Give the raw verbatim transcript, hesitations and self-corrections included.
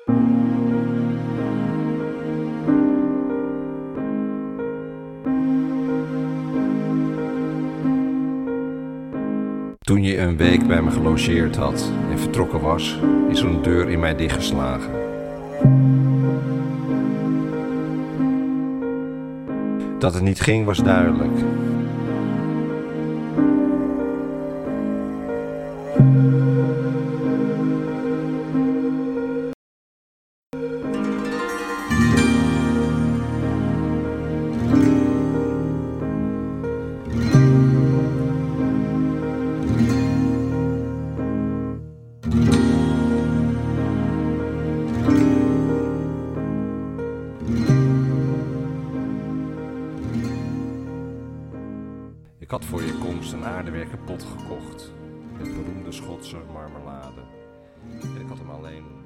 Toen je een week bij me gelogeerd had en vertrokken was, is er een deur in mij dichtgeslagen. Dat het niet ging was duidelijk. Ik had voor je komst een aardewerken pot gekocht met beroemde Schotse marmelade. En ik had hem alleen